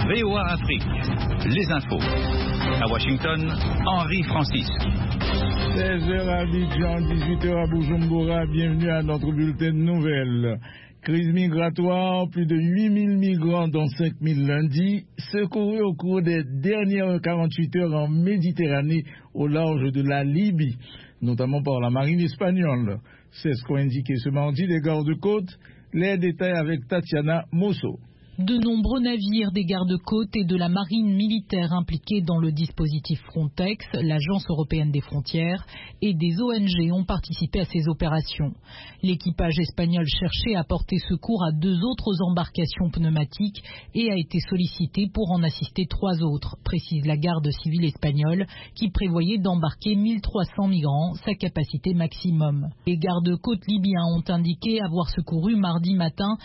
VOA Afrique, les infos. À Washington, Henri Francis. 16h à Abidjan, 18h à Bujumbura, bienvenue à notre bulletin de nouvelles. Crise migratoire, plus de 8000 migrants dont 5000 lundi, secourus au cours des dernières 48 heures en Méditerranée au large de la Libye, notamment par la marine espagnole. C'est ce qu'ont indiqué ce mardi les gardes-côtes. Les détails avec Tatiana Mosso. De nombreux navires des gardes-côtes et de la marine militaire impliqués dans le dispositif Frontex, l'Agence européenne des frontières, et des ONG ont participé à ces opérations. L'équipage espagnol cherchait à porter secours à 2 autres embarcations pneumatiques et a été sollicité pour en assister 3 autres, précise la garde civile espagnole, qui prévoyait d'embarquer 1300 migrants, sa capacité maximum. Les gardes-côtes libyens ont indiqué avoir secouru mardi matin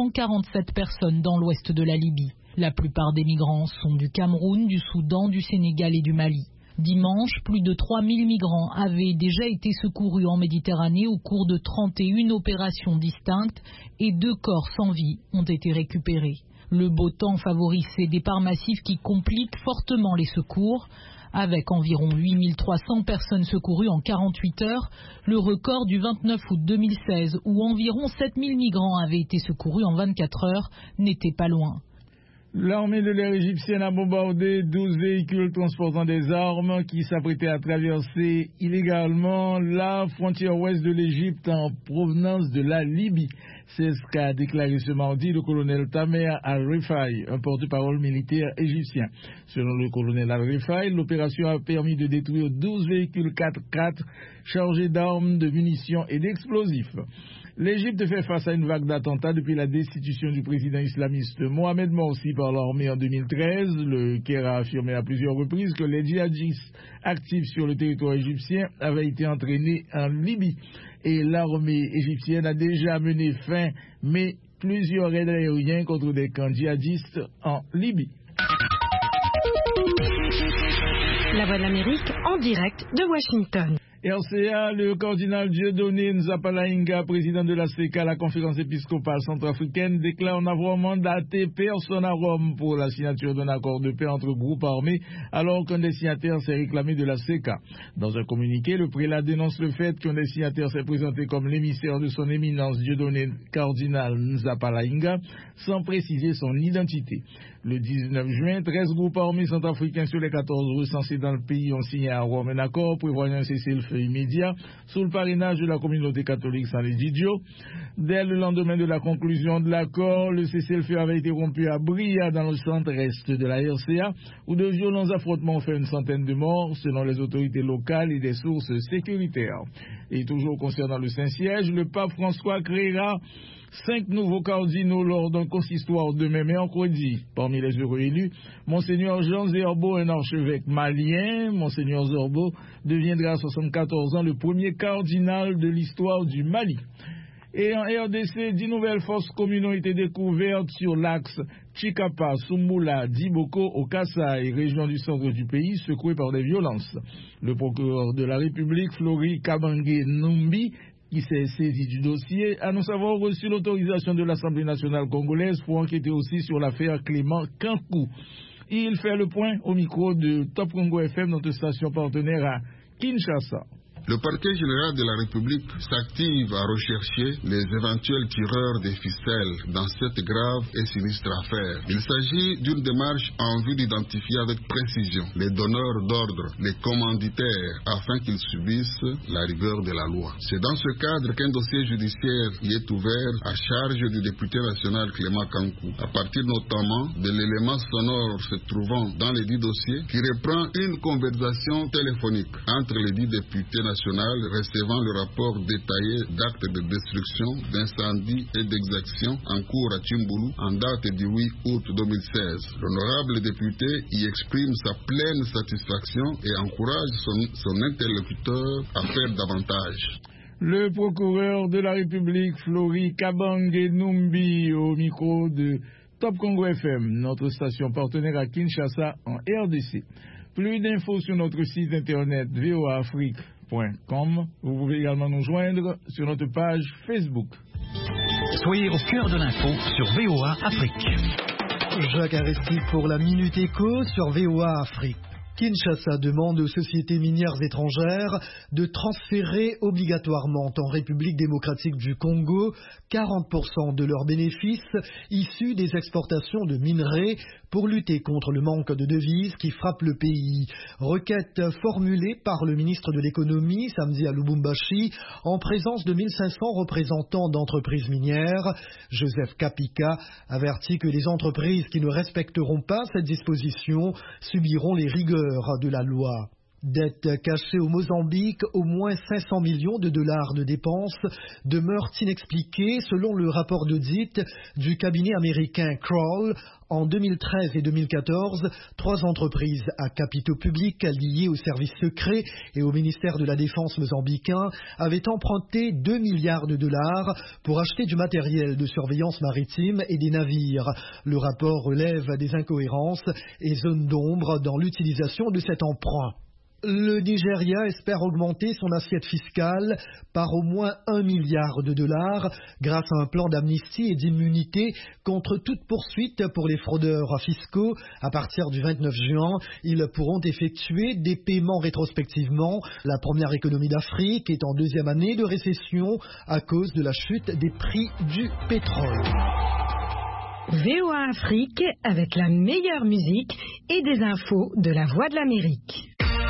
147 personnes dans l'ouest de la Libye. La plupart des migrants sont du Cameroun, du Soudan, du Sénégal et du Mali. Dimanche, plus de 3000 migrants avaient déjà été secourus en Méditerranée au cours de 31 opérations distinctes et 2 corps sans vie ont été récupérés. Le beau temps favorise ces départs massifs qui compliquent fortement les secours. Avec environ 8300 personnes secourues en 48 heures, le record du 29 août 2016, où environ 7000 migrants avaient été secourus en 24 heures, n'était pas loin. L'armée de l'air égyptienne a bombardé 12 véhicules transportant des armes qui s'apprêtaient à traverser illégalement la frontière ouest de l'Égypte en provenance de la Libye. C'est ce qu'a déclaré ce mardi le colonel Tamer Al-Rifai, un porte-parole militaire égyptien. Selon le colonel Al-Rifai, l'opération a permis de détruire 12 véhicules 4x4 chargés d'armes, de munitions et d'explosifs. L'Égypte fait face à une vague d'attentats depuis la destitution du président islamiste Mohamed Morsi par l'armée en 2013. Le Caire a affirmé à plusieurs reprises que les djihadistes actifs sur le territoire égyptien avaient été entraînés en Libye. Et l'armée égyptienne a déjà mené fin mai plusieurs raids aériens contre des camps djihadistes en Libye. La Voix de l'Amérique en direct de Washington. RCA, le cardinal Dieudonné Nzapalainga, président de la CECA, la conférence épiscopale centrafricaine, déclare n'avoir mandaté personne à Rome pour la signature d'un accord de paix entre groupes armés, alors qu'un des signataires s'est réclamé de la CECA. Dans un communiqué, le prélat dénonce le fait qu'un des signataires s'est présenté comme l'émissaire de son éminence Dieudonné cardinal Nzapalainga, sans préciser son identité. Le 19 juin, 13 groupes armés centrafricains sur les 14 recensés dans le pays ont signé à Rome un accord prévoyant un cessez-le-feu immédiat sous le parrainage de la communauté catholique San Egidio. Dès le lendemain de la conclusion de l'accord, le cessez-le-feu avait été rompu à Bria, dans le centre-est de la RCA, où de violents affrontements ont fait une centaine de morts, selon les autorités locales et des sources sécuritaires. Et toujours concernant le Saint-Siège, le pape François créera 5 nouveaux cardinaux lors d'un consistoire demain mercredi. Parmi les heureux élus, Monseigneur Jean Zerbo, un archevêque malien. Monseigneur Zerbo deviendra à 74 ans le premier cardinal de l'histoire du Mali. Et en RDC, 10 nouvelles fosses communes ont été découvertes sur l'axe Chikapa, Soumoula, Diboko, au Kasaï, région du centre du pays, secouée par des violences. Le procureur de la République, Flori Kabange Numbi, qui s'est saisi du dossier, annonce avoir reçu l'autorisation de l'Assemblée nationale congolaise pour enquêter aussi sur l'affaire Clément Kankou. Il fait le point au micro de Top Congo FM, notre station partenaire à Kinshasa. Le parquet général de la République s'active à rechercher les éventuels tireurs des ficelles dans cette grave et sinistre affaire. Il s'agit d'une démarche en vue d'identifier avec précision les donneurs d'ordre, les commanditaires, afin qu'ils subissent la rigueur de la loi. C'est dans ce cadre qu'un dossier judiciaire y est ouvert à charge du député national Clément Kankou, à partir notamment de l'élément sonore se trouvant dans les 10 dossiers, qui reprend une conversation téléphonique entre les 10 députés nationaux recevant le rapport détaillé d'actes de destruction, d'incendie et d'exaction en cours à Tchimboulou en date du 8 août 2016. L'honorable député y exprime sa pleine satisfaction et encourage son interlocuteur à faire davantage. Le procureur de la République, Flori Kabange Numbi, au micro de Top Congo FM, notre station partenaire à Kinshasa en RDC. Plus d'infos sur notre site internet voaafrique.com. Vous pouvez également nous joindre sur notre page Facebook. Soyez au cœur de l'info sur VOA Afrique. Jacques Aristide pour la Minute Éco sur VOA Afrique. Kinshasa demande aux sociétés minières étrangères de transférer obligatoirement en République démocratique du Congo 40% de leurs bénéfices issus des exportations de minerais pour lutter contre le manque de devises qui frappe le pays. Requête formulée par le ministre de l'économie samedi à Lubumbashi en présence de 1500 représentants d'entreprises minières. Joseph Kapika avertit que les entreprises qui ne respecteront pas cette disposition subiront les rigueurs de la loi. Dette cachée au Mozambique, au moins 500 millions de dollars de dépenses demeurent inexpliquées selon le rapport d'audit du cabinet américain Kroll. En 2013 et 2014, 3 entreprises à capitaux publics liées aux services secrets et au ministère de la Défense mozambicain avaient emprunté 2 milliards de dollars pour acheter du matériel de surveillance maritime et des navires. Le rapport relève des incohérences et zones d'ombre dans l'utilisation de cet emprunt. Le Nigeria espère augmenter son assiette fiscale par au moins 1 milliard de dollars grâce à un plan d'amnistie et d'immunité contre toute poursuite pour les fraudeurs fiscaux. À partir du 29 juin, ils pourront effectuer des paiements rétrospectivement. La première économie d'Afrique est en deuxième année de récession à cause de la chute des prix du pétrole. VOA Afrique avec la meilleure musique et des infos de la Voix de l'Amérique.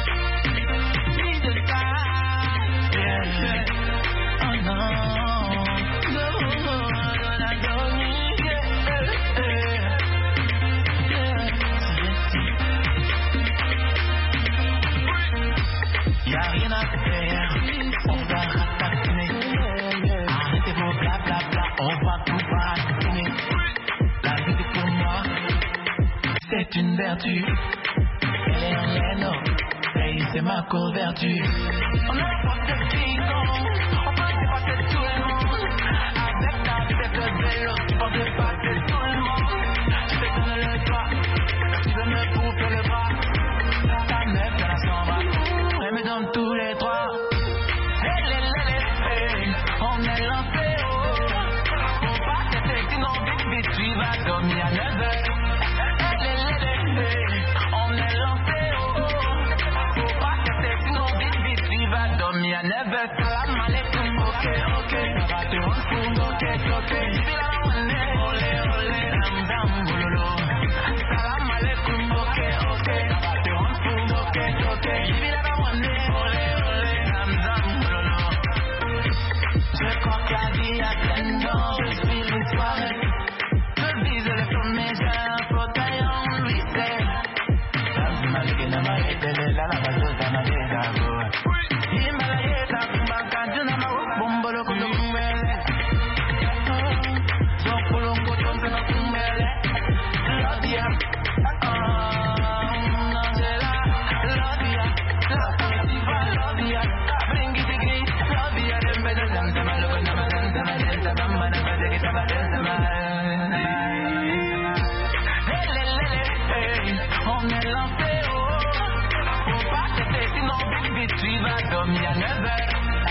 Y'a rien à faire, on va ratatiner. Arrêtez vos blablabla, on va tout baratiner. La vie pour moi, c'est une vertu. Elle est en laine, et c'est ma couverture. On n'a pas de piquant, on peut dépasser tout le monde. Avec ta tête de vélo, tu peux dépasser tout le monde. Tu sais qu'on ne le pas, tu veux me couper le bras. Ta meuf, elle s'en va. Mais dans tous les trois, on est lancé haut. Faut pas te faire sinon vite, tu vas dormir à 9h. On est lancé haut. Faut pas te faire sinon vite, tu vas dormir à 9h. Salam alaikum, ok, ça va te rendre fou, ok. Vive la monnaie, olé, dam dam, bololo. Salam alaikum, ok, ça va te rendre fou, ok. Vive la monnaie. Je crois que la vie a plein d'or, je suis une soirée. Je vise le sommet, j'ai un fauteuil en lycée. La malgré la maïté, la base de ma védago. Himalaya, ta kumba, kajuna, ma bombolo, kundo kumele. Zopolo, koton, se no kumele. Lodia, Angela, Lodia, la festival, Lodia, bring it again, Lodia, dem better than them, I look at them, on est lancé haut. Faut pas te faire sinon vite, tu vas dormir à 9h.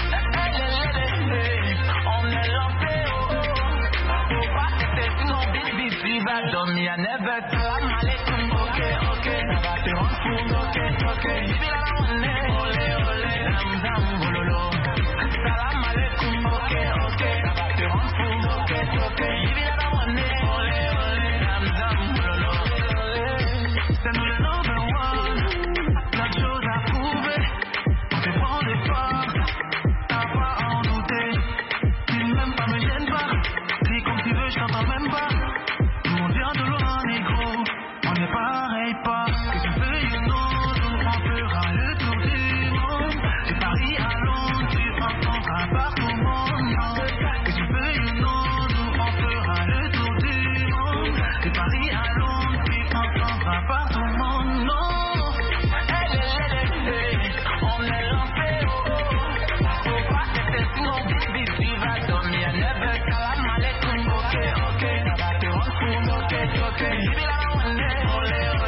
On est lancé haut. Faut pas te faire sinon vite, tu vas dormir à 9h. Salam alaikum, ok, ça va te rendre fou, ok. Vive la monnaie, olé, dam dam, bololo. Salam alaikum, ok, ça va te rendre fou, ok. Vive la monnaie, olé, dam dam, bololo. C'est nous le number one, plein de choses à prouver. On te prend des forces, t'as pas à en douter. Tu même pas me gêne pas, crie comme tu veux, je t'entends même pas. Nous on vient de loin, négro, on n'est pareil pas. Que tu veuilles ou non, nous on fera le tour du monde. De Paris à Londres, tu entendras partout au monde. Que tu veuilles ou non, nous on fera le tour du monde. De Paris à Londres, tu entendras partout au monde. Non, on est lancé haut. Faut pas te faire sinon vite, tu vas dormir à 9h. Salam alaikum, ok, ça va te rendre fou, ok. Vive la monnaie, olé.